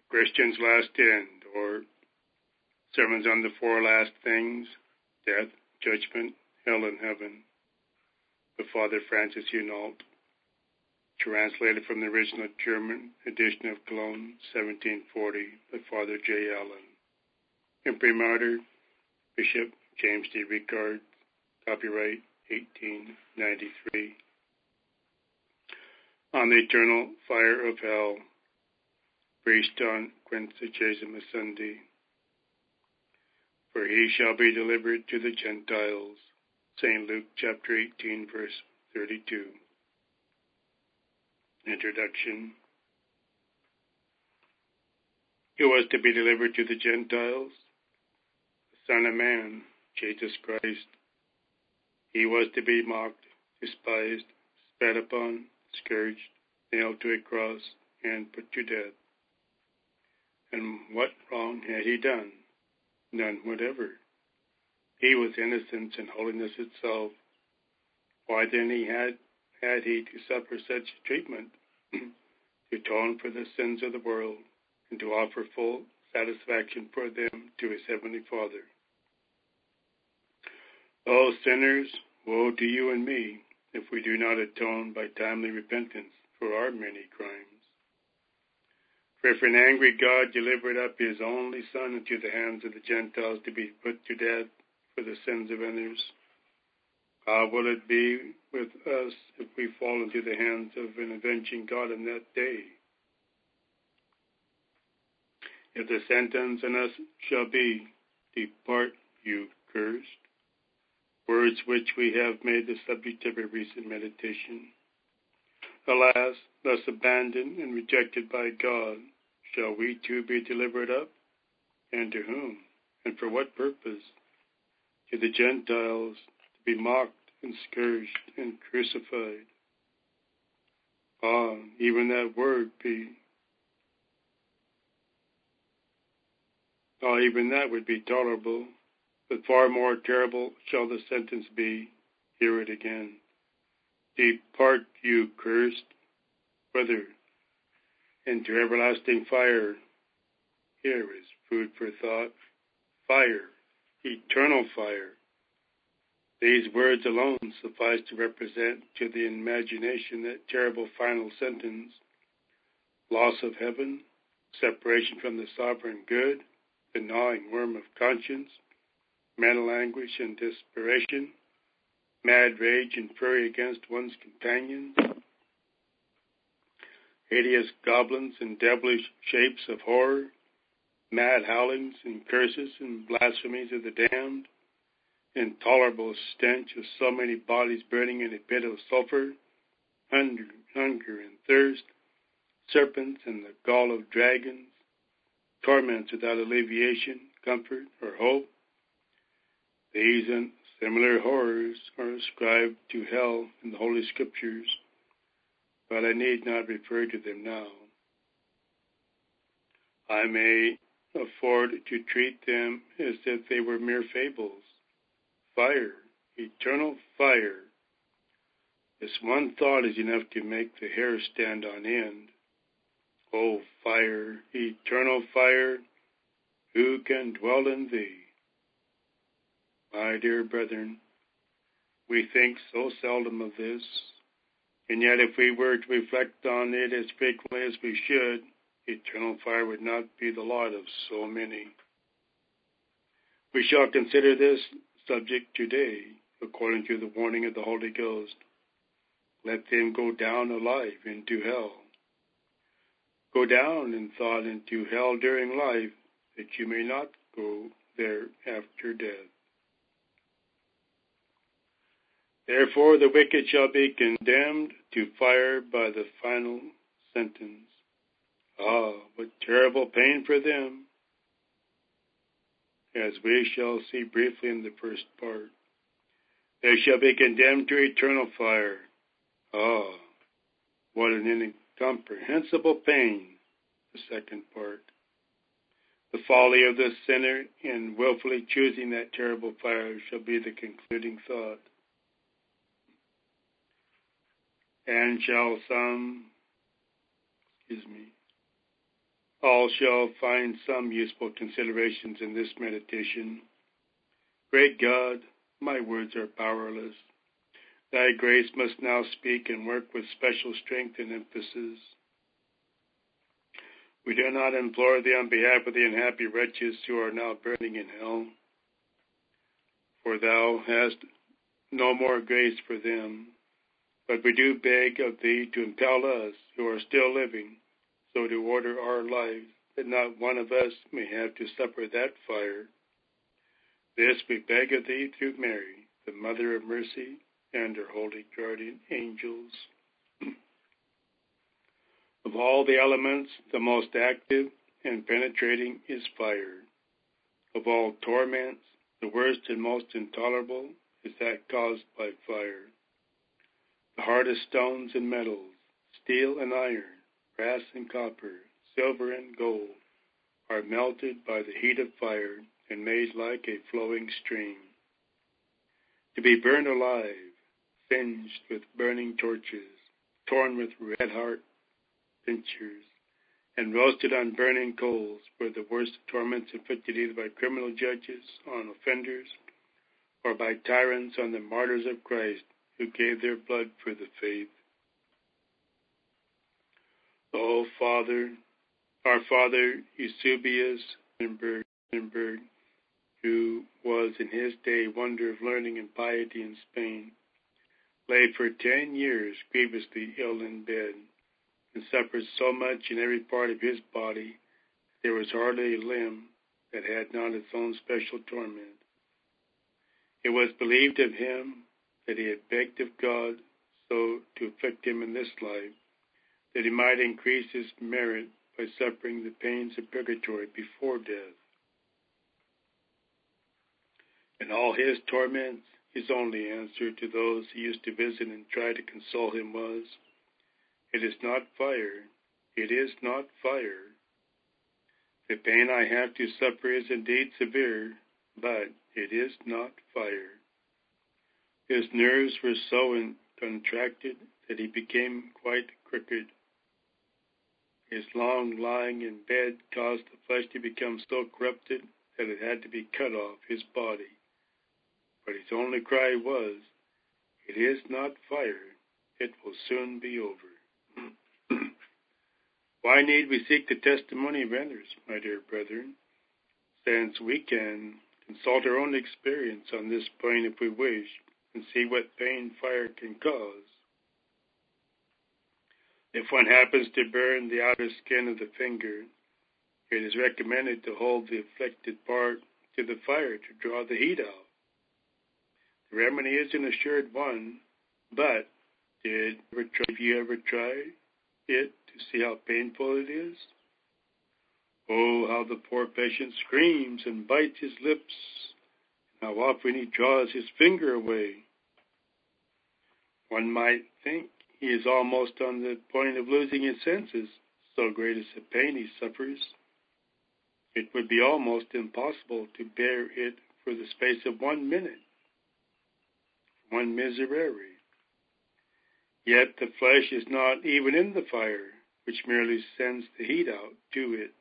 Christian's Last End, or Sermons on the Four Last Things, Death, Judgment, Hell, and Heaven, by Father Francis Hunault, translated from the original German edition of Cologne, 1740, by Father J. Allen. Imprimatur, Bishop James D. Ricard, copyright 1893. On the Eternal Fire of Hell, preached on Quinquagesima Sunday. For he shall be delivered to the Gentiles. St. Luke chapter 18, verse 32. Introduction. Who was to be delivered to the Gentiles? The Son of Man, Jesus Christ. He was to be mocked, despised, spat upon, scourged, nailed to a cross, and put to death. And what wrong had he done? None whatever. He was innocence and holiness itself. Why then had he to suffer such treatment, to atone for the sins of the world, and to offer full satisfaction for them to his heavenly Father? O sinners, woe to you and me, if we do not atone by timely repentance for our many crimes. For if an angry God delivered up his only Son into the hands of the Gentiles to be put to death for the sins of others, how will it be with us if we fall into the hands of an avenging God in that day? If the sentence on us shall be, depart, you cursed, words which we have made the subject of a recent meditation. Alas, thus abandoned and rejected by God, shall we too be delivered up? And to whom? And for what purpose? To the Gentiles, to be mocked and scourged and crucified. Even that would be tolerable, but far more terrible shall the sentence be. Hear it again. Depart, you cursed, whither? Into everlasting fire. Here is food for thought. Fire, eternal fire. These words alone suffice to represent to the imagination that terrible final sentence: loss of heaven, separation from the sovereign good, the gnawing worm of conscience, mental anguish and desperation, mad rage and fury against one's companions, hideous goblins and devilish shapes of horror, mad howlings and curses and blasphemies of the damned, intolerable stench of so many bodies burning in a pit of sulfur, hunger and thirst, serpents and the gall of dragons, torments without alleviation, comfort, or hope. These and similar horrors are ascribed to hell in the Holy Scriptures, but I need not refer to them now. I may afford to treat them as if they were mere fables. Fire, eternal fire. This one thought is enough to make the hair stand on end. O fire, eternal fire, who can dwell in thee? My dear brethren, we think so seldom of this, and yet if we were to reflect on it as frequently as we should, eternal fire would not be the lot of so many. We shall consider this subject today, according to the warning of the Holy Ghost. Let them go down alive into hell. Go down in thought into hell during life, that you may not go there after death. Therefore the wicked shall be condemned to fire by the final sentence. What terrible pain for them, as we shall see briefly in the first part. They shall be condemned to eternal fire. What an incomprehensible pain, the second part. The folly of the sinner in willfully choosing that terrible fire shall be the concluding thought. And shall some, All shall find some useful considerations in this meditation. Great God, my words are powerless. Thy grace must now speak and work with special strength and emphasis. We do not implore thee on behalf of the unhappy wretches who are now burning in hell, for thou hast no more grace for them, but we do beg of thee to impel us who are still living, so to order our lives, that not one of us may have to suffer that fire. This we beg of thee through Mary, the Mother of Mercy, and her holy guardian angels. Of all the elements, the most active and penetrating is fire. Of all torments, the worst and most intolerable is that caused by fire. The hardest stones and metals, steel and iron, brass and copper, silver and gold, are melted by the heat of fire and made like a flowing stream. To be burned alive, singed with burning torches, torn with red-hot pincers, and roasted on burning coals were the worst torments inflicted either by criminal judges on offenders or by tyrants on the martyrs of Christ who gave their blood for the faith. O Father, our Father Eusebius Wittenberg, who was in his day wonder of learning and piety in Spain, lay for 10 years grievously ill in bed, and suffered so much in every part of his body, there was hardly a limb that had not its own special torment. It was believed of him that he had begged of God so to afflict him in this life, that he might increase his merit by suffering the pains of purgatory before death. And all his torments, his only answer to those he used to visit and try to console him was, "It is not fire, it is not fire. The pain I have to suffer is indeed severe, but it is not fire." His nerves were so contracted that he became quite crooked. His long lying in bed caused the flesh to become so corrupted that it had to be cut off his body. But his only cry was, "It is not fire, it will soon be over." Why need we seek the testimony of others, my dear brethren, since we can consult our own experience on this point if we wish, and see what pain fire can cause? If one happens to burn the outer skin of the finger, it is recommended to hold the afflicted part to the fire to draw the heat out. The remedy is an assured one, but have you ever tried it to see how painful it is? Oh, how the poor patient screams and bites his lips, and how often he draws his finger away. One might think he is almost on the point of losing his senses, so great is the pain he suffers. It would be almost impossible to bear it for the space of 1 minute, 1 miserere. Yet the flesh is not even in the fire, which merely sends the heat out to it.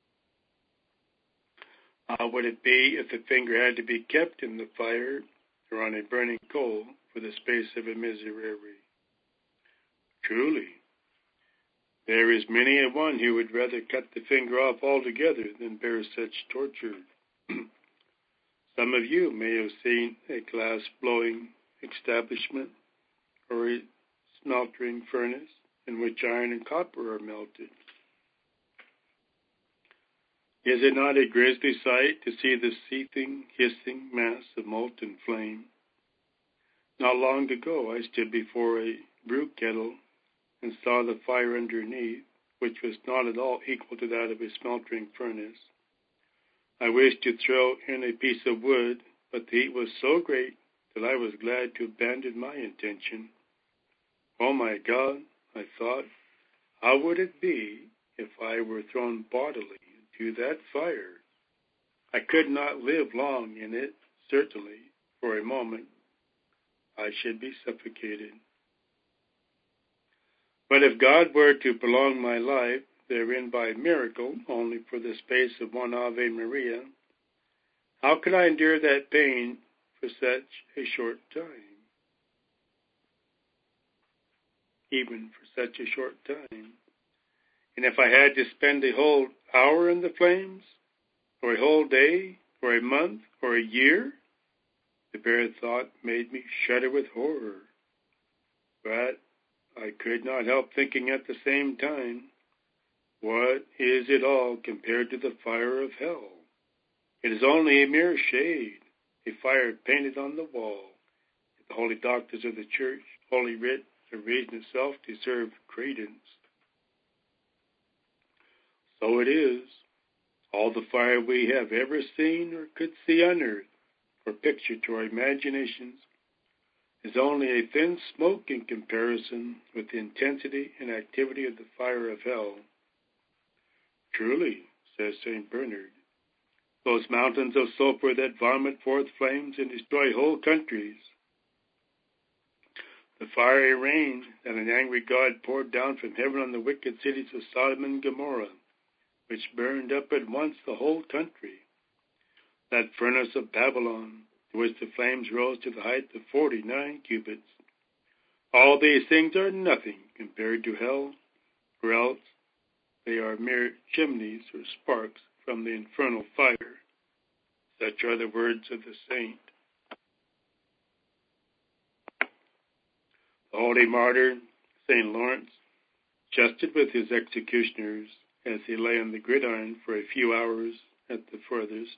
How would it be if the finger had to be kept in the fire or on a burning coal for the space of a miserere? Truly, there is many a one who would rather cut the finger off altogether than bear such torture. Some of you may have seen a glass-blowing establishment or a smelting furnace in which iron and copper are melted. Is it not a grisly sight to see the seething, hissing mass of molten flame? Not long ago I stood before a brew kettle and saw the fire underneath, which was not at all equal to that of a smelting furnace. I wished to throw in a piece of wood, but the heat was so great that I was glad to abandon my intention. Oh my God, I thought, how would it be if I were thrown bodily into that fire? I could not live long in it, certainly, for a moment. I should be suffocated. But if God were to prolong my life, therein by miracle, only for the space of one Ave Maria, how could I endure that pain for such a short time? Even for such a short time. And if I had to spend a whole hour in the flames, or a whole day, or a month, or a year, the bare thought made me shudder with horror. But I could not help thinking at the same time, what is it all compared to the fire of hell? It is only a mere shade, a fire painted on the wall. The holy doctors of the Church, Holy Writ, the reason itself deserve credence. So it is. All the fire we have ever seen or could see on earth, or picture to our imaginations, is only a thin smoke in comparison with the intensity and activity of the fire of hell. Truly, says St. Bernard, those mountains of sulfur that vomit forth flames and destroy whole countries, the fiery rain that an angry God poured down from heaven on the wicked cities of Sodom and Gomorrah, which burned up at once the whole country, that furnace of Babylon, to which the flames rose to the height of 49 cubits. All these things are nothing compared to hell, or else they are mere chimneys or sparks from the infernal fire. Such are the words of the saint. The holy martyr, St. Lawrence, jested with his executioners as he lay on the gridiron for a few hours at the furthest.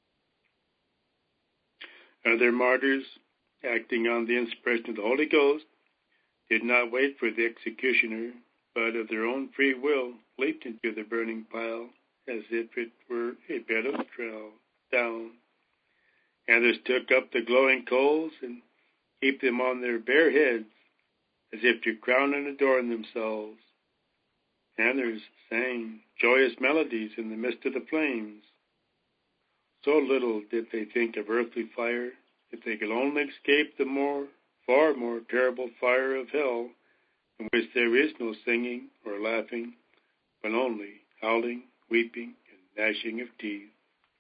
Other martyrs, acting on the inspiration of the Holy Ghost, did not wait for the executioner, but of their own free will leaped into the burning pile as if it were a bed of down. Others took up the glowing coals and heaped them on their bare heads as if to crown and adorn themselves. Others sang joyous melodies in the midst of the flames. So little did they think of earthly fire, if they could only escape the far more terrible fire of hell, in which there is no singing or laughing, but only howling, weeping, and gnashing of teeth.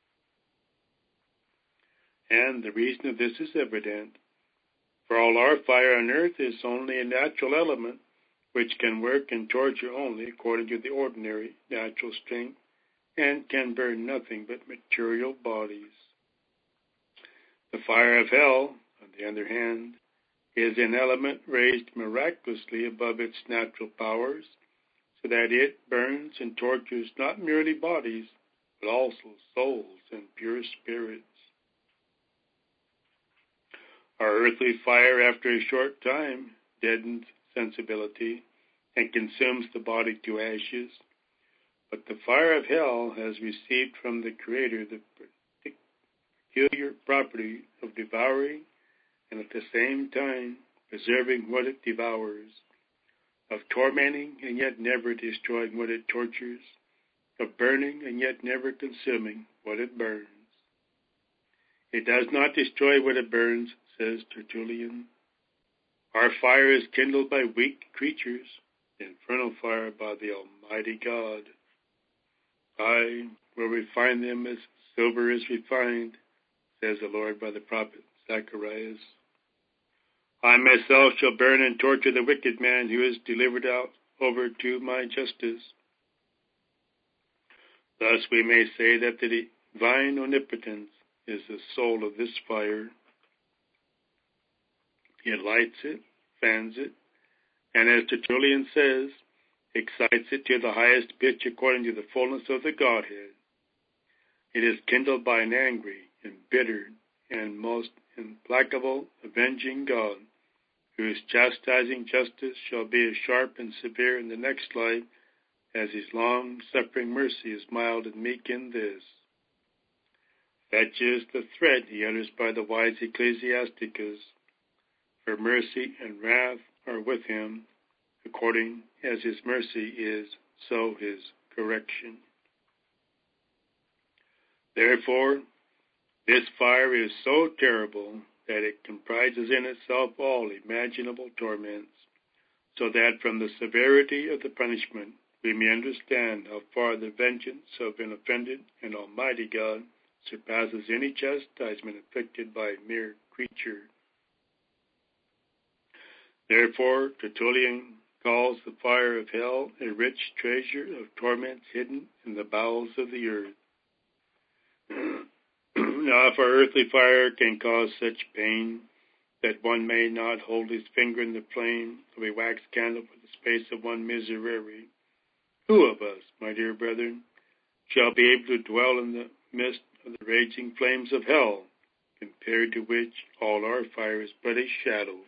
And the reason of this is evident. For all our fire on earth is only a natural element, which can work and torture only according to the ordinary natural strength, and can burn nothing but material bodies. The fire of hell, on the other hand, is an element raised miraculously above its natural powers, so that it burns and tortures not merely bodies, but also souls and pure spirits. Our earthly fire, after a short time, deadens sensibility and consumes the body to ashes. But the fire of hell has received from the Creator the peculiar property of devouring and at the same time preserving what it devours, of tormenting and yet never destroying what it tortures, of burning and yet never consuming what it burns. It does not destroy what it burns, says Tertullian. Our fire is kindled by weak creatures, the infernal fire by the Almighty God. I will refine them as silver is refined, says the Lord by the prophet Zacharias. I myself shall burn and torture the wicked man who is delivered out over to my justice. Thus we may say that the divine omnipotence is the soul of this fire. It lights it, fans it, and as Tertullian says, excites it to the highest pitch according to the fullness of the Godhead. It is kindled by an angry, embittered, and most implacable, avenging God, whose chastising justice shall be as sharp and severe in the next life as his long-suffering mercy is mild and meek in this. Such is the threat he utters by the wise Ecclesiasticus, for mercy and wrath are with him, according as his mercy is, so his correction. Therefore, this fire is so terrible that it comprises in itself all imaginable torments, so that from the severity of the punishment we may understand how far the vengeance of an offended and almighty God surpasses any chastisement inflicted by a mere creature. Therefore, Tertullian calls the fire of hell a rich treasure of torments hidden in the bowels of the earth. Now, if our earthly fire can cause such pain that one may not hold his finger in the flame of a wax candle for the space of one miserere, who of us, my dear brethren, shall be able to dwell in the midst of the raging flames of hell, compared to which all our fire is but a shadow?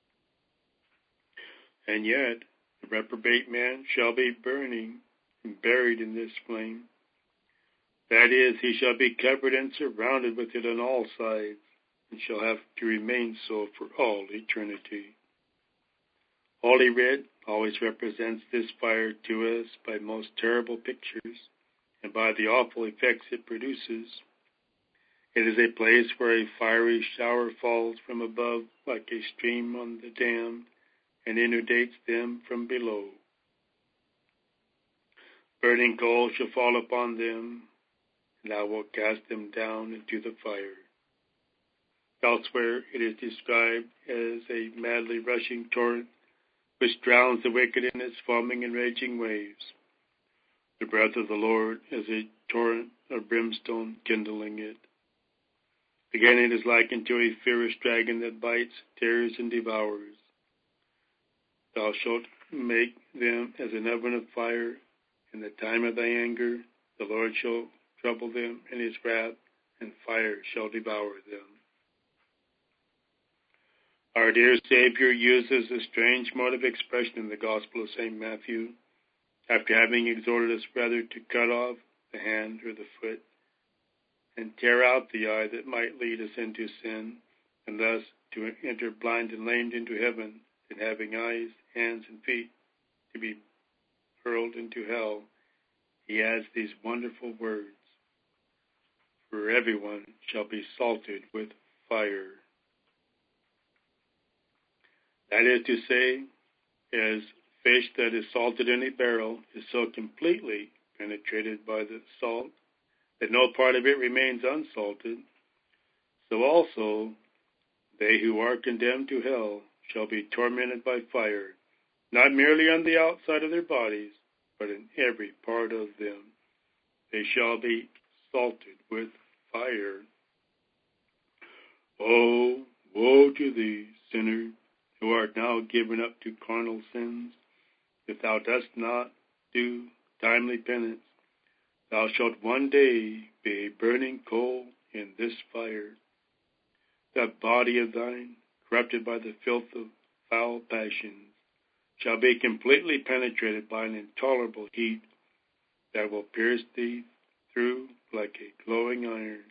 And yet, the reprobate man shall be burning and buried in this flame. That is, he shall be covered and surrounded with it on all sides, and shall have to remain so for all eternity. Holy Writ always represents this fire to us by most terrible pictures, and by the awful effects it produces. It is a place where a fiery shower falls from above like a stream on the damned, and inundates them from below. Burning coals shall fall upon them, and I will cast them down into the fire. Elsewhere it is described as a madly rushing torrent which drowns the wicked in its foaming and raging waves. The breath of the Lord is a torrent of brimstone kindling it. Again it is likened to a fierce dragon that bites, tears, and devours. Thou shalt make them as an oven of fire. In the time of thy anger, the Lord shall trouble them in his wrath, and fire shall devour them. Our dear Savior uses a strange mode of expression in the Gospel of St. Matthew, after having exhorted us rather to cut off the hand or the foot, and tear out the eye that might lead us into sin, and thus to enter blind and lamed into heaven, than having eyes, hands, and feet to be hurled into hell. He adds these wonderful words: for everyone shall be salted with fire. That is to say, as fish that is salted in a barrel is so completely penetrated by the salt that no part of it remains unsalted, so also they who are condemned to hell shall be tormented by fire, not merely on the outside of their bodies, but in every part of them. They shall be salted with fire. Oh, woe to thee, sinner, who art now given up to carnal sins! If thou dost not do timely penance, thou shalt one day be a burning coal in this fire. That body of thine, corrupted by the filth of foul passions, shall be completely penetrated by an intolerable heat that will pierce thee through like a glowing iron.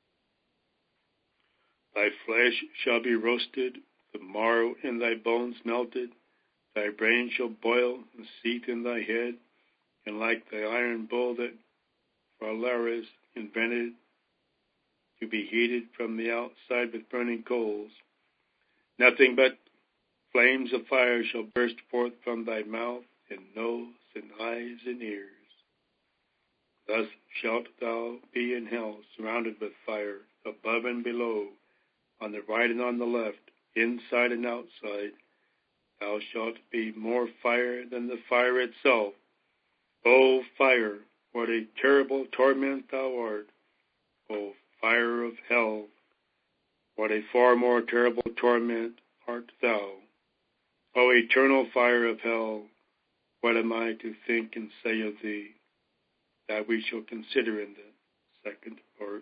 Thy flesh shall be roasted, the marrow in thy bones melted, thy brain shall boil and seethe in thy head, and like the iron bull that Phalaris invented to be heated from the outside with burning coals, nothing but flames of fire shall burst forth from thy mouth and nose and eyes and ears. Thus shalt thou be in hell, surrounded with fire, above and below, on the right and on the left, inside and outside. Thou shalt be more fire than the fire itself. O fire, what a terrible torment thou art! O fire of hell, what a far more terrible torment art thou! O eternal fire of hell, what am I to think and say of thee? That we shall consider in the second part.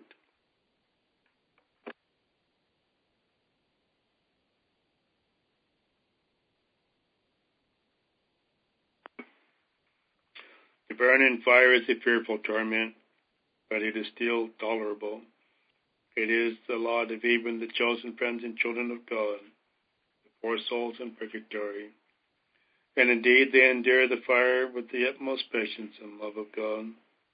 To burn in fire is a fearful torment, but it is still tolerable. It is the lot of even the chosen friends and children of God, the poor souls in purgatory. And indeed they endure the fire with the utmost patience and love of God.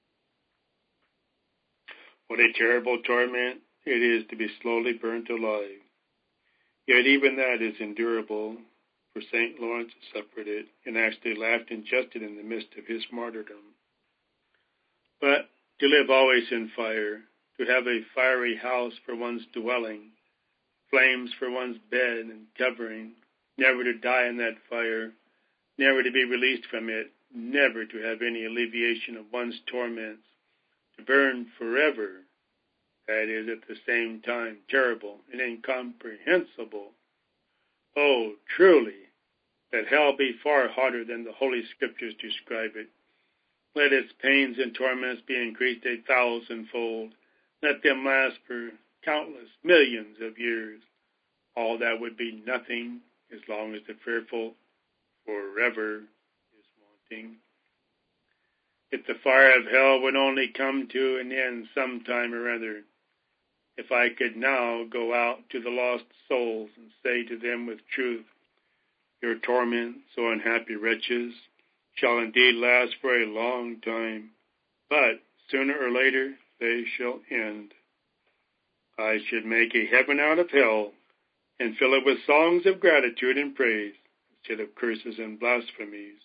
What a terrible torment it is to be slowly burnt alive. Yet even that is endurable, for St. Lawrence suffered it, and actually laughed and jested in the midst of his martyrdom. But to live always in fire, to have a fiery house for one's dwelling, flames for one's bed and covering, never to die in that fire, never to be released from it, never to have any alleviation of one's torments, to burn forever, that is at the same time terrible and incomprehensible. Oh, truly, that hell be far hotter than the Holy Scriptures describe it. Let its pains and torments be increased 1,000-fold. Let them last for countless millions of years. All that would be nothing as long as the fearful forever is wanting. If the fire of hell would only come to an end sometime or other, if I could now go out to the lost souls and say to them with truth, your torments, O unhappy wretches, shall indeed last for a long time, but sooner or later they shall end. I should make a heaven out of hell and fill it with songs of gratitude and praise instead of curses and blasphemies.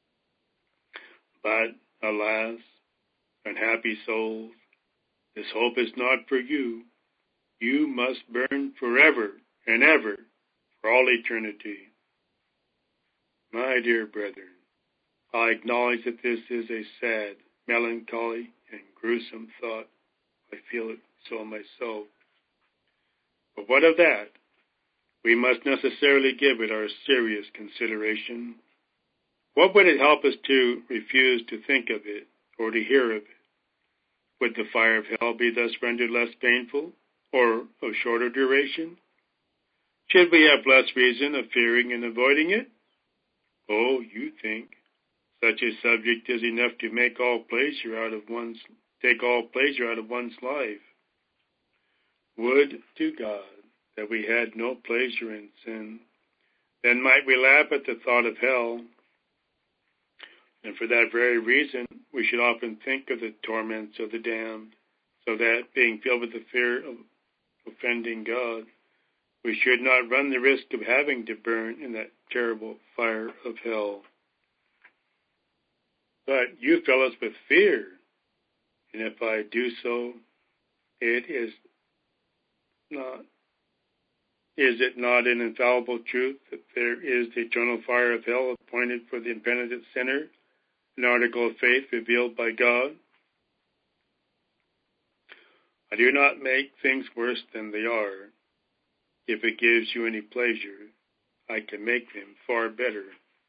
But, alas, unhappy souls, this hope is not for you. You must burn forever and ever for all eternity. My dear brethren, I acknowledge that this is a sad, melancholy, and gruesome thought. I feel it so myself. But what of that? We must necessarily give it our serious consideration. What would it help us to refuse to think of it or to hear of it? Would the fire of hell be thus rendered less painful or of shorter duration? Should we have less reason of fearing and avoiding it? Oh, you think such a subject is enough to take all pleasure out of one's life. Would to God that we had no pleasure in sin. Then might we laugh at the thought of hell. And for that very reason, we should often think of the torments of the damned, so that, being filled with the fear of offending God, we should not run the risk of having to burn in that terrible fire of hell. But you fill us with fear, and if I do so, is it not an infallible truth that there is the eternal fire of hell appointed for the impenitent sinner, an article of faith revealed by God? I do not make things worse than they are. If it gives you any pleasure, I can make them far better.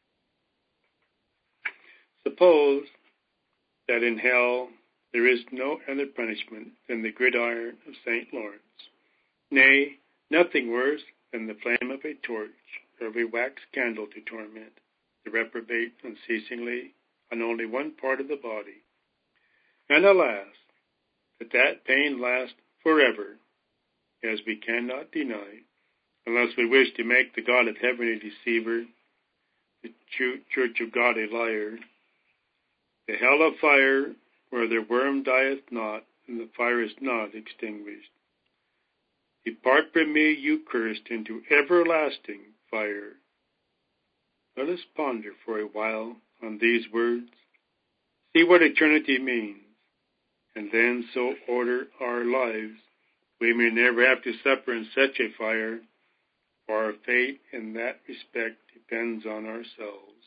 Suppose that in hell there is no other punishment than the gridiron of St. Lawrence. Nay, nothing worse than the flame of a torch or of a wax candle to torment the reprobate unceasingly on only one part of the body. And alas, that pain lasts forever, as we cannot deny, unless we wish to make the God of heaven a deceiver, the Church of God a liar. The hell of fire, where the worm dieth not, and the fire is not extinguished. Depart from me, you cursed, into everlasting fire. Let us ponder for a while on these words, see what eternity means, and then so order our lives we may never have to suffer in such a fire, for our fate in that respect depends on ourselves.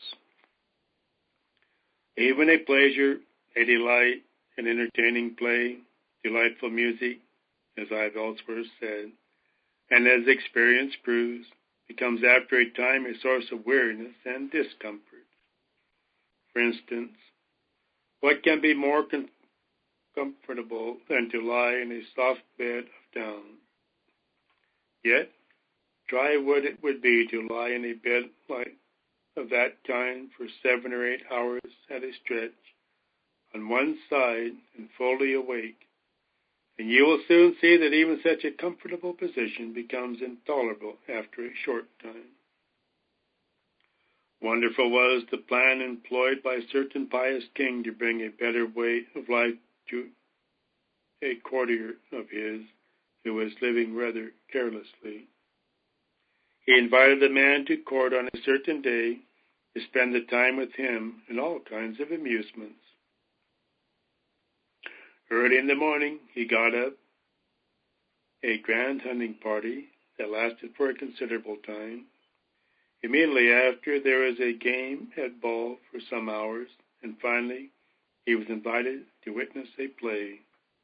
Even a pleasure, a delight, an entertaining play, delightful music, as I have elsewhere said, and as experience proves, becomes after a time a source of weariness and discomfort. For instance, what can be more comfortable than to lie in a soft bed of down? Yet, try what it would be to lie in a bed of that kind for 7 or 8 hours at a stretch, on one side and fully awake, and you will soon see that even such a comfortable position becomes intolerable after a short time. Wonderful was the plan employed by a certain pious king to bring a better way of life to a courtier of his who was living rather carelessly. He invited the man to court on a certain day to spend the time with him in all kinds of amusements. Early in the morning, he got up a grand hunting party that lasted for a considerable time. Immediately after, there was a game at ball for some hours, and finally, he was invited to witness a play.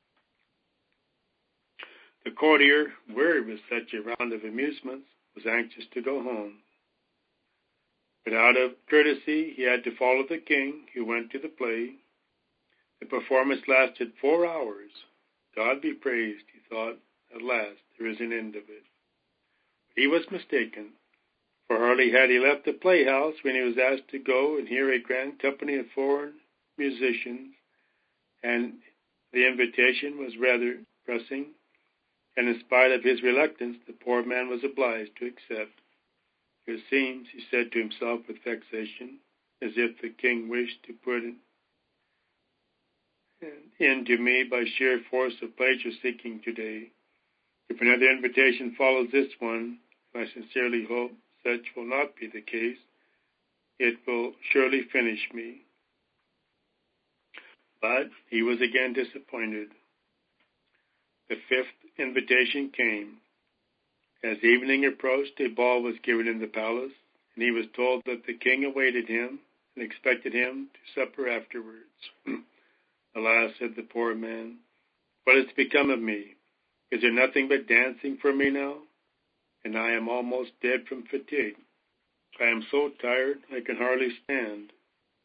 The courtier, weary with such a round of amusements, was anxious to go home. But out of courtesy, he had to follow the king, who went to the play. The performance lasted 4 hours. God be praised, he thought. At last, there is an end of it. He was mistaken, for hardly had he left the playhouse when he was asked to go and hear a grand company of foreign musicians, and the invitation was rather pressing, and in spite of his reluctance, the poor man was obliged to accept. It seems, he said to himself with vexation, as if the king wished to put an end to me by sheer force of pleasure-seeking today. If another invitation follows this one, and I sincerely hope such will not be the case, it will surely finish me. But he was again disappointed. The 5th invitation came. As evening approached, a ball was given in the palace, and he was told that the king awaited him and expected him to supper afterwards. Alas, said the poor man, what has become of me? Is there nothing but dancing for me now? And I am almost dead from fatigue. I am so tired I can hardly stand.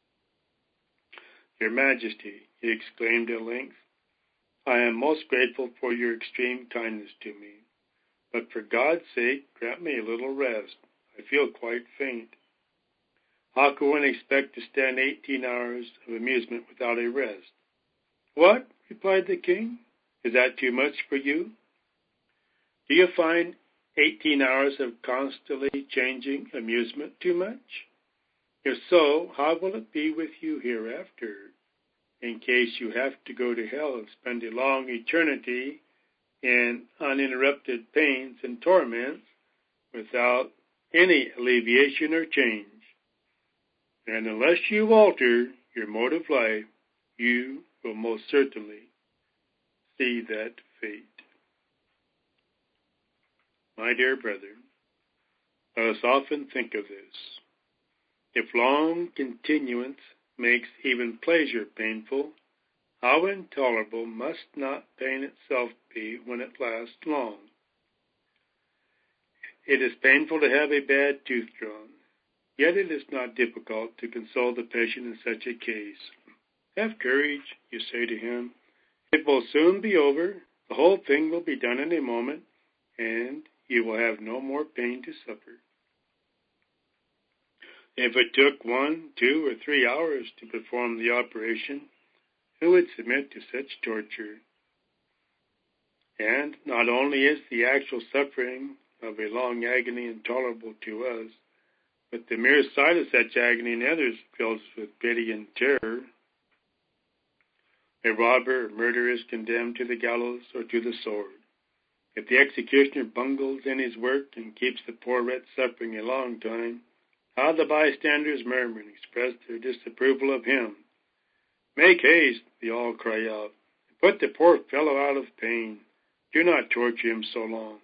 Your Majesty, he exclaimed at length, I am most grateful for your extreme kindness to me, but for God's sake, grant me a little rest. I feel quite faint. How can one expect to stand 18 hours of amusement without a rest? What? Replied the king. Is that too much for you? Do you find 18 hours of constantly changing amusement too much? If so, how will it be with you hereafter, in case you have to go to hell and spend a long eternity in uninterrupted pains and torments without any alleviation or change? And unless you alter your mode of life, you will most certainly see that fate. My dear brethren, let us often think of this. If long continuance makes even pleasure painful, how intolerable must not pain itself be when it lasts long? It is painful to have a bad tooth drawn, yet it is not difficult to console the patient in such a case. Have courage, you say to him. It will soon be over. The whole thing will be done in a moment, and you will have no more pain to suffer. If it took 1, 2, or 3 hours to perform the operation, who would submit to such torture? And not only is the actual suffering of a long agony intolerable to us, but the mere sight of such agony in others fills us with pity and terror. A robber or murderer is condemned to the gallows or to the sword. If the executioner bungles in his work and keeps the poor wretch suffering a long time, how the bystanders murmur and express their disapproval of him. Make haste, they all cry out. Put the poor fellow out of pain. Do not torture him so long.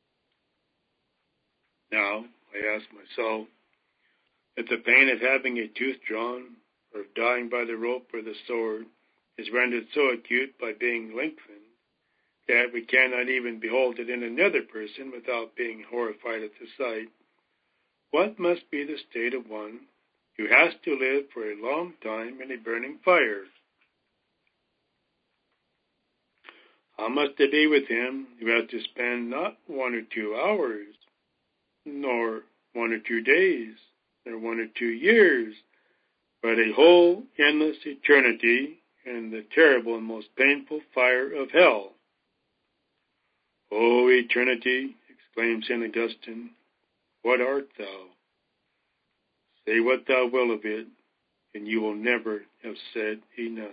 Now, I ask myself, if the pain of having a tooth drawn, or of dying by the rope or the sword, is rendered so acute by being lengthened, that we cannot even behold it in another person without being horrified at the sight, what must be the state of one who has to live for a long time in a burning fire? How must it be with him who has to spend not 1 or 2 hours, nor 1 or 2 days, nor 1 or 2 years, but a whole endless eternity in the terrible and most painful fire of hell? O eternity, exclaimed St. Augustine, what art thou? Say what thou will of it, and you will never have said enough.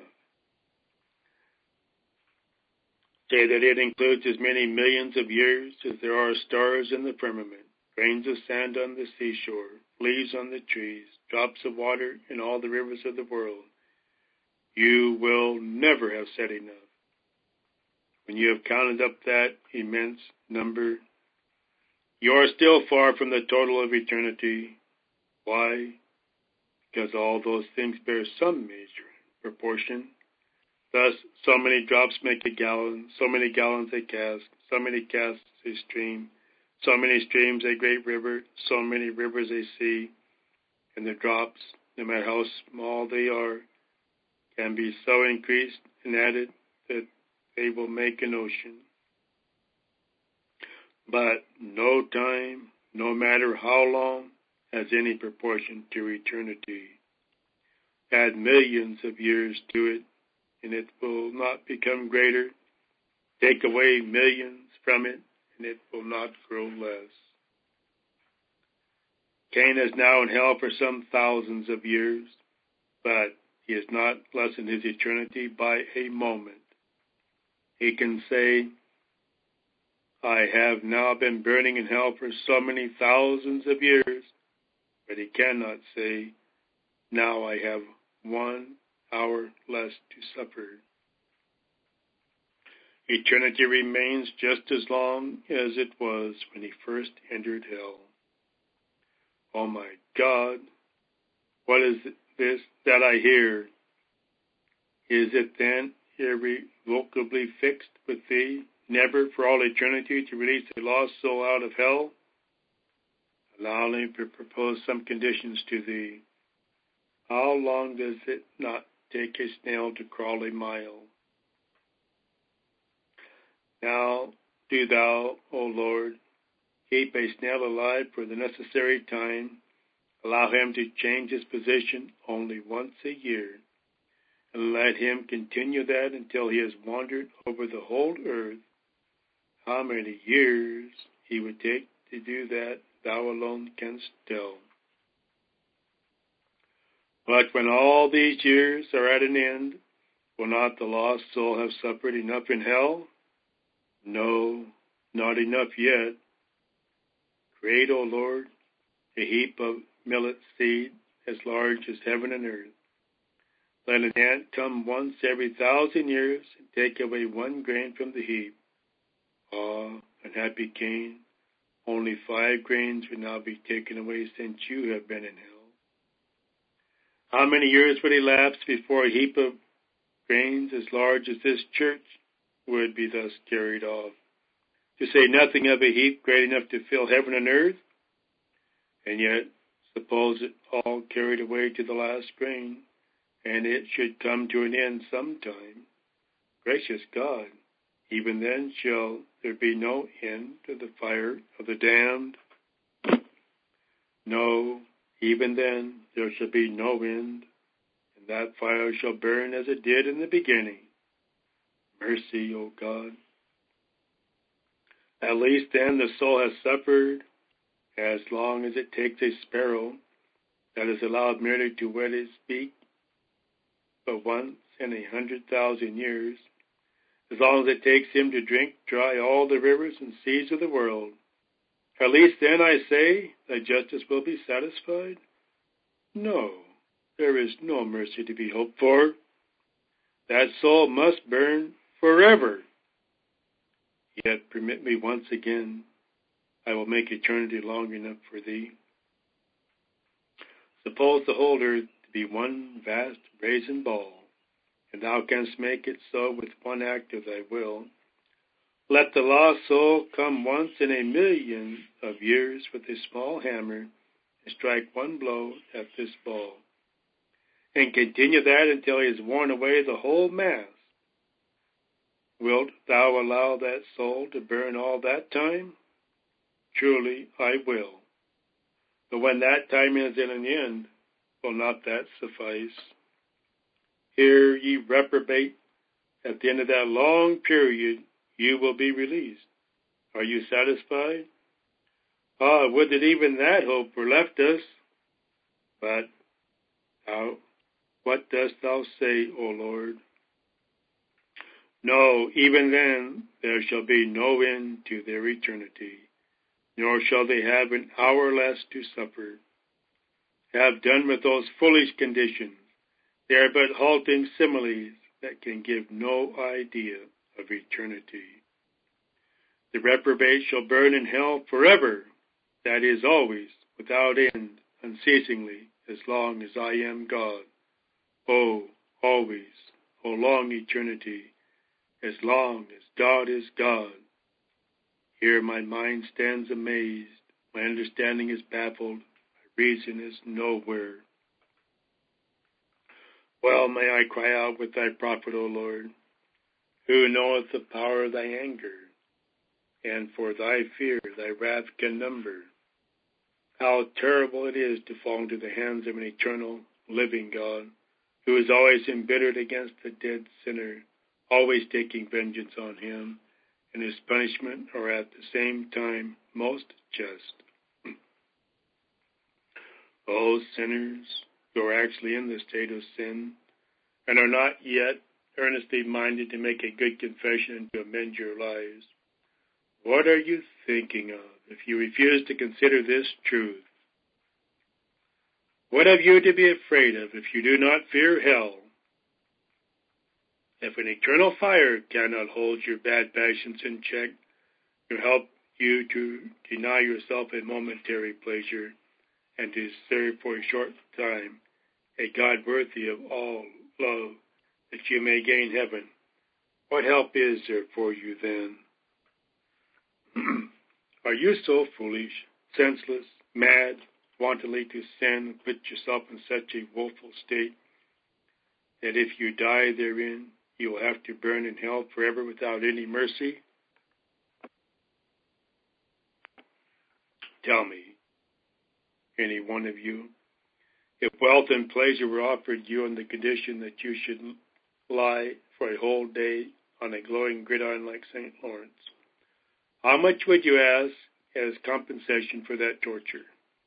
Say that it includes as many millions of years as there are stars in the firmament, grains of sand on the seashore, leaves on the trees, drops of water in all the rivers of the world, you will never have said enough. When you have counted up that immense number, you are still far from the total of eternity. Why? Because all those things bear some measure, proportion. Thus, so many drops make a gallon, so many gallons a cask, so many casks a stream, so many streams a great river, so many rivers a sea, and the drops, no matter how small they are, can be so increased and added that they will make an ocean. But no time, no matter how long, has any proportion to eternity. Add millions of years to it, and it will not become greater. Take away millions from it, and it will not grow less. Cain is now in hell for some thousands of years, but he has not lessened his eternity by a moment. He can say, I have now been burning in hell for so many thousands of years, but he cannot say, now I have 1 hour less to suffer. Eternity remains just as long as it was when he first entered hell. Oh my God, what is this that I hear? Is it then irrevocably fixed with thee, never for all eternity to release a lost soul out of hell? Allow me to propose some conditions to thee. How long does it not take a snail to crawl a mile? Now do thou, O Lord, keep a snail alive for the necessary time. Allow him to change his position only once a year, and let him continue that until he has wandered over the whole earth. How many years he would take to do that, thou alone canst tell. But when all these years are at an end, will not the lost soul have suffered enough in hell? No, not enough yet. Create, O Lord, a heap of millet seed as large as heaven and earth. Let an ant come once every 1,000 years and take away 1 grain from the heap. Ah, unhappy Cain, only 5 grains would now be taken away since you have been in hell. How many years would elapse before a heap of grains as large as this church would be thus carried off? To say nothing of a heap great enough to fill heaven and earth? And yet, suppose it all carried away to the last grain, and it should come to an end sometime. Gracious God, even then shall there be no end to the fire of the damned? No, even then there shall be no end, and that fire shall burn as it did in the beginning. Mercy, O God. At least then the soul has suffered as long as it takes a sparrow that is allowed merely to wet its beak, but once in 100,000 years, as long as it takes him to drink dry all the rivers and seas of the world. At least then, I say, thy justice will be satisfied? No, there is no mercy to be hoped for. That soul must burn forever. Yet permit me once again, I will make eternity long enough for thee. Suppose the whole earth to be one vast brazen ball, and thou canst make it so with one act of thy will. Let the lost soul come once in 1,000,000 of years with a small hammer and strike 1 blow at this ball, and continue that until he has worn away the whole mass. Wilt thou allow that soul to burn all that time? Truly I will. But when that time is at an end, will not that suffice? Here, ye reprobate, at the end of that long period, you will be released. Are you satisfied? Ah, would that even that hope were left us. But what dost thou say, O Lord? No, even then there shall be no end to their eternity. nor shall they have an hour less to suffer. Have done with those foolish conditions. They are but halting similes that can give no idea of eternity. The reprobate shall burn in hell forever, that is always, without end, unceasingly, as long as I am God. Oh, always, O long eternity, as long as God is God. Here my mind stands amazed, my understanding is baffled, my reason is nowhere. Well may I cry out with thy prophet, O Lord, who knoweth the power of thy anger, and for thy fear thy wrath can number. How terrible it is to fall into the hands of an eternal, living God, who is always embittered against the dead sinner, always taking vengeance on him, and his punishment are at the same time most just. O sinners who are actually in the state of sin, and are not yet earnestly minded to make a good confession and to amend your lives, what are you thinking of if you refuse to consider this truth? What have you to be afraid of if you do not fear hell? If an eternal fire cannot hold your bad passions in check, to help you to deny yourself a momentary pleasure and to serve for a short time a God worthy of all love, that you may gain heaven, what help is there for you then? Are you so foolish, senseless, mad, wantonly to sin, and put yourself in such a woeful state, that if you die therein, you will have to burn in hell forever without any mercy? Tell me, any one of you, if wealth and pleasure were offered you on the condition that you should lie for a whole day on a glowing gridiron like St. Lawrence, how much would you ask as compensation for that torture?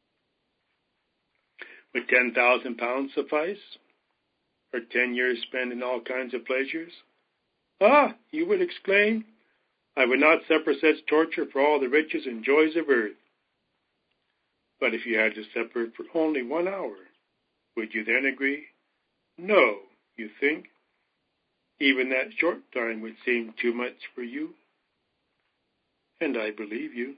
Would 10,000 pounds suffice? Or 10 years spent in all kinds of pleasures? Ah, you would exclaim, I would not suffer such torture for all the riches and joys of earth. But if you had to suffer for only 1 hour, would you then agree? No, you think. Even that short time would seem too much for you. And I believe you.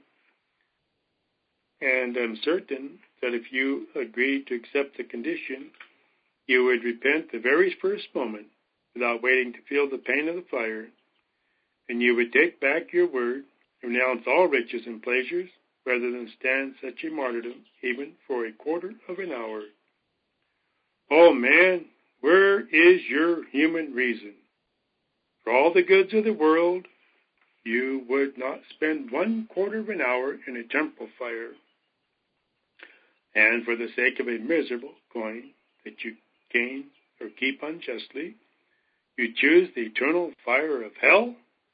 And I'm certain that if you agreed to accept the condition, you would repent the very first moment without waiting to feel the pain of the fire, and you would take back your word, renounce all riches and pleasures, rather than stand such a martyrdom even for a quarter of an hour. Oh man, where is your human reason? For all the goods of the world, you would not spend 1/4 of an hour in a temple fire. And for the sake of a miserable coin that you gain or keep unjustly, you choose the eternal fire of hell?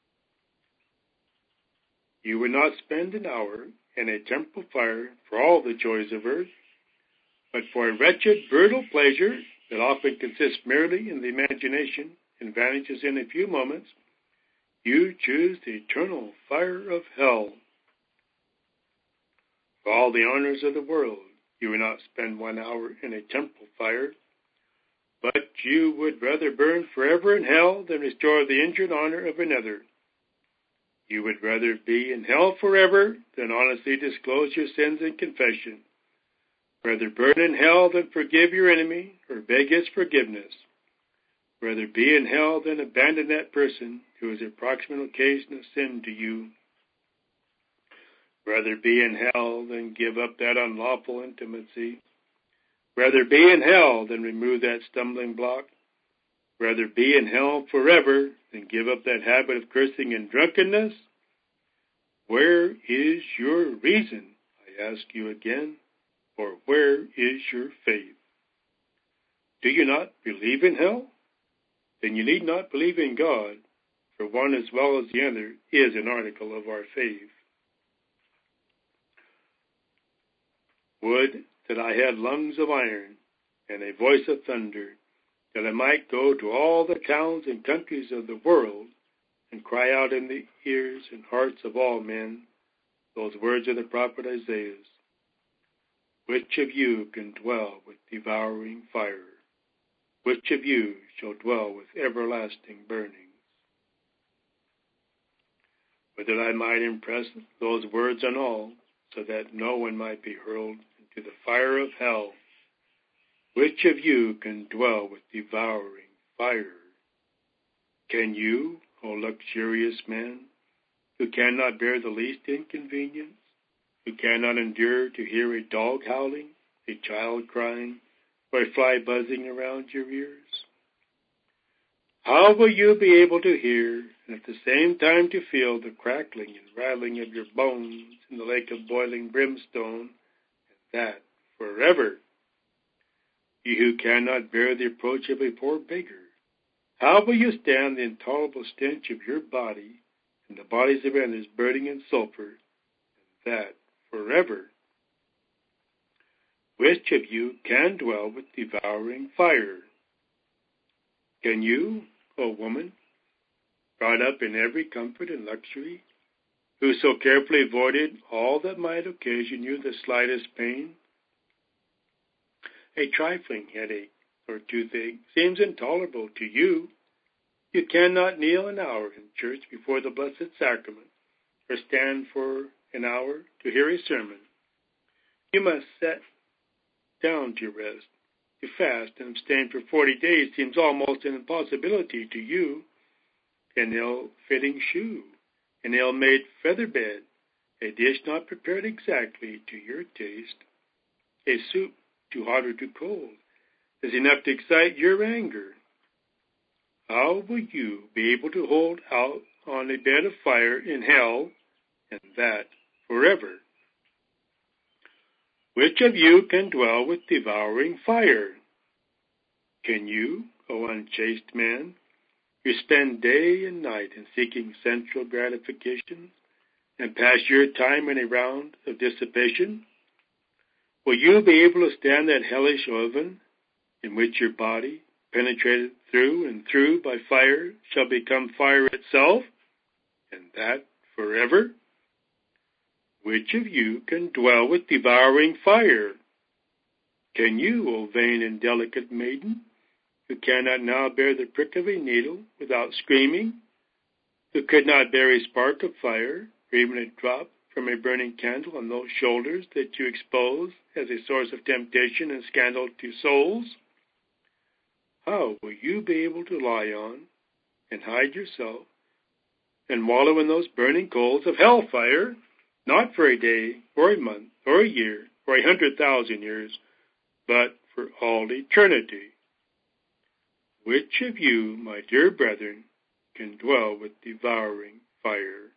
You would not spend an hour in a temple fire for all the joys of earth, but for a wretched, brutal pleasure that often consists merely in the imagination and vanishes in a few moments, you choose the eternal fire of hell. For all the honors of the world, you would not spend 1 hour in a temple fire, but you would rather burn forever in hell than restore the injured honor of another. You would rather be in hell forever than honestly disclose your sins in confession. Rather burn in hell than forgive your enemy or beg his forgiveness. Rather be in hell than abandon that person who is a proximate occasion of sin to you. Rather be in hell than give up that unlawful intimacy. Rather be in hell than remove that stumbling block. Rather be in hell forever than give up that habit of cursing and drunkenness. Where is your reason, I ask you again, or where is your faith? Do you not believe in hell? Then you need not believe in God, for one as well as the other is an article of our faith. Would that I had lungs of iron and a voice of thunder, that I might go to all the towns and countries of the world and cry out in the ears and hearts of all men, those words of the prophet Isaiah. Which of you can dwell with devouring fire? Which of you shall dwell with everlasting burnings? But that I might impress those words on all, so that no one might be hurled into the fire of hell. Which of you can dwell with devouring fire? Can you, O luxurious man, who cannot bear the least inconvenience, who cannot endure to hear a dog howling, a child crying, or a fly buzzing around your ears? How will you be able to hear, and at the same time to feel the crackling and rattling of your bones in the lake of boiling brimstone, and that forever? You who cannot bear the approach of a poor beggar, how will you stand the intolerable stench of your body and the bodies of others burning in sulfur, and that forever? Which of you can dwell with devouring fire? Can you, O woman, brought up in every comfort and luxury, who so carefully avoided all that might occasion you the slightest pain? A trifling headache or toothache seems intolerable to you. You cannot kneel an hour in church before the Blessed Sacrament, or stand for an hour to hear a sermon. You must sit down to rest. To fast and abstain for 40 days seems almost an impossibility to you. An ill-fitting shoe, an ill-made feather bed, a dish not prepared exactly to your taste, a soup too hot or too cold, is enough to excite your anger. How will you be able to hold out on a bed of fire in hell, and that forever? Which of you can dwell with devouring fire? Can you, O unchaste man, who spend day and night in seeking sensual gratification, and pass your time in a round of dissipation? Will you be able to stand that hellish oven in which your body, penetrated through and through by fire, shall become fire itself, and that forever? Which of you can dwell with devouring fire? Can you, O vain and delicate maiden, who cannot now bear the prick of a needle without screaming, who could not bear a spark of fire, or even a drop from a burning candle on those shoulders that you expose as a source of temptation and scandal to souls? How will you be able to lie on and hide yourself and wallow in those burning coals of hellfire, not for a day or a month or a year or 100,000 years, but for all eternity? Which of you, my dear brethren, can dwell with devouring fire?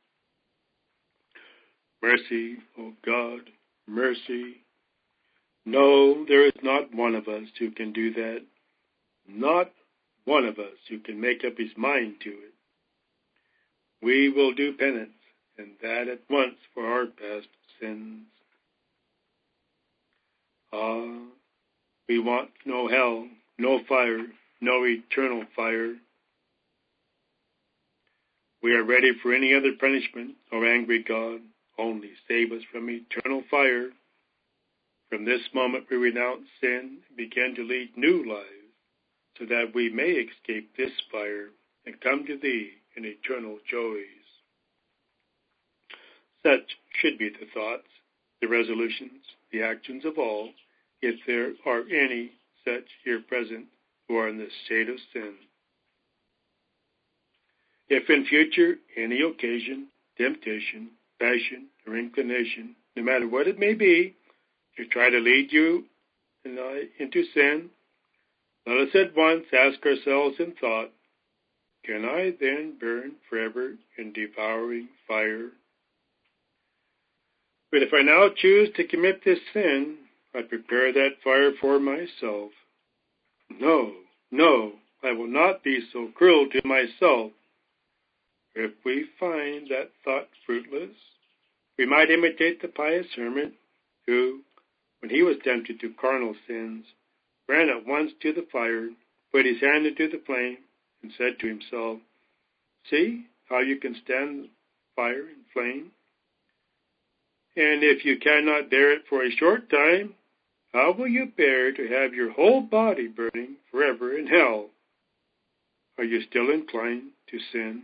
Mercy, O God, mercy. No, there is not one of us who can do that. Not one of us who can make up his mind to it. We will do penance, and that at once, for our past sins. We want no hell, no fire, no eternal fire. We are ready for any other punishment, O angry God. Only save us from eternal fire. From this moment we renounce sin and begin to lead new lives, so that we may escape this fire and come to Thee in eternal joys. Such should be the thoughts, the resolutions, the actions of all, if there are any such here present who are in this state of sin. If in future any occasion, temptation, passion, or inclination, no matter what it may be, to try to lead you and I into sin, let us at once ask ourselves in thought, can I then burn forever in devouring fire? But if I now choose to commit this sin, I prepare that fire for myself. No, no, I will not be so cruel to myself. If we find that thought fruitless, we might imitate the pious hermit who, when he was tempted to carnal sins, ran at once to the fire, put his hand into the flame, and said to himself, "See how you can stand fire and flame? And if you cannot bear it for a short time, how will you bear to have your whole body burning forever in hell? Are you still inclined to sin?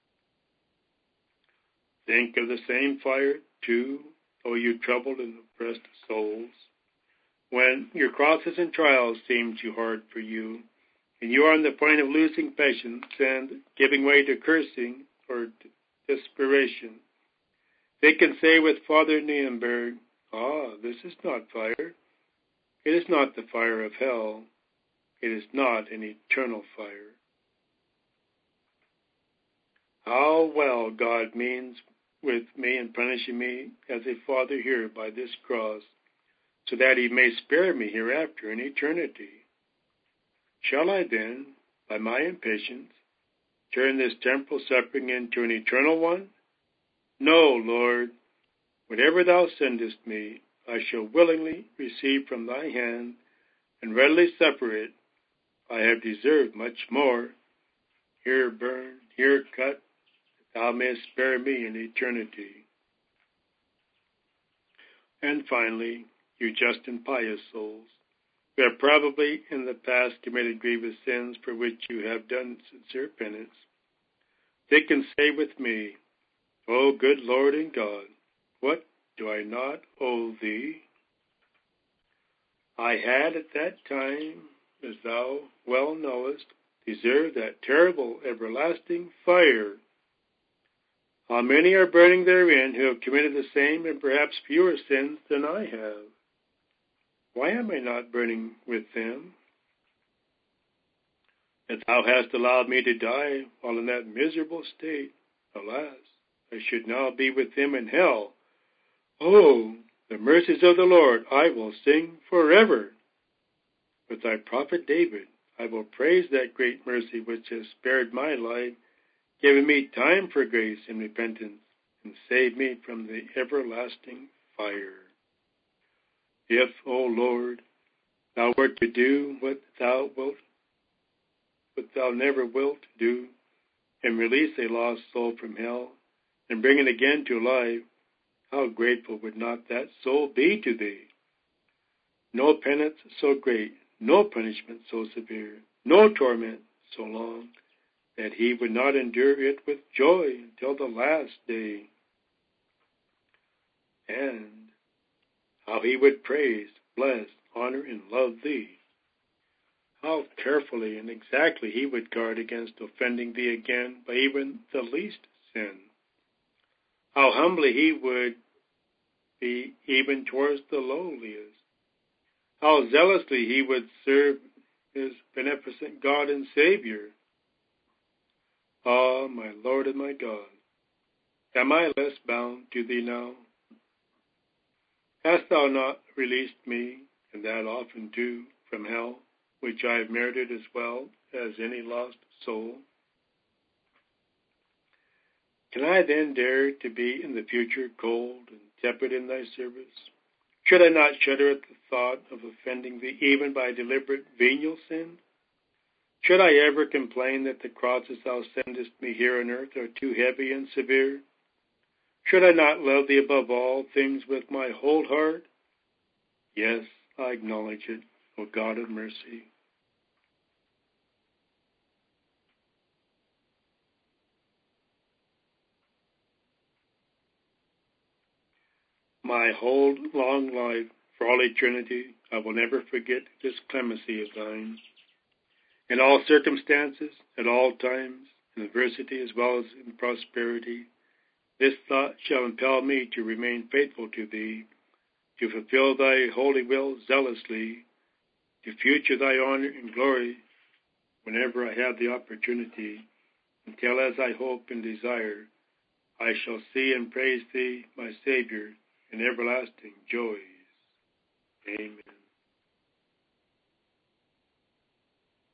Think of the same fire, too, O you troubled and oppressed souls. When your crosses and trials seem too hard for you, and you are on the point of losing patience and giving way to cursing or desperation, they can say with Father Nienberg, this is not fire. It is not the fire of hell. It is not an eternal fire. How well God means with me in punishing me as a father here by this cross, so that he may spare me hereafter in eternity. Shall I then, by my impatience, turn this temporal suffering into an eternal one? No, Lord. Whatever thou sendest me, I shall willingly receive from thy hand, and readily suffer it. I have deserved much more. Here burn, here cut, that thou mayest spare me in eternity. And finally, you just and pious souls, who have probably in the past committed grievous sins for which you have done sincere penance, they can say with me, O good Lord and God, what do I not owe thee? I had at that time, as thou well knowest, deserved that terrible everlasting fire. How many are burning therein who have committed the same and perhaps fewer sins than I have? Why am I not burning with them? That thou hast allowed me to die while in that miserable state, alas, I should now be with them in hell. Oh, the mercies of the Lord I will sing forever. With thy prophet David, I will praise that great mercy which has spared my life, given me time for grace and repentance, and saved me from the everlasting fire. If, O Lord, thou wert to do what thou never wilt do, and release a lost soul from hell, and bring it again to life, how grateful would not that soul be to thee? No penance so great, no punishment so severe, no torment so long, that he would not endure it with joy until the last day. And how he would praise, bless, honor, and love thee. How carefully and exactly he would guard against offending thee again by even the least sin. How humbly he would be even towards the lowliest. How zealously he would serve his beneficent God and Savior. Ah, my Lord and my God, am I less bound to thee now? Hast thou not released me, and that often too, from hell, which I have merited as well as any lost soul? Can I then dare to be in the future cold and tepid in thy service? Should I not shudder at the thought of offending thee even by deliberate venial sin? Should I ever complain that the crosses thou sendest me here on earth are too heavy and severe? Should I not love thee above all things with my whole heart? Yes, I acknowledge it, O God of mercy. My whole long life, for all eternity, I will never forget this clemency of thine. In all circumstances, at all times, in adversity as well as in prosperity, this thought shall impel me to remain faithful to thee, to fulfill thy holy will zealously, to future thy honor and glory whenever I have the opportunity, until, as I hope and desire, I shall see and praise thee, my Savior, in everlasting joys. Amen.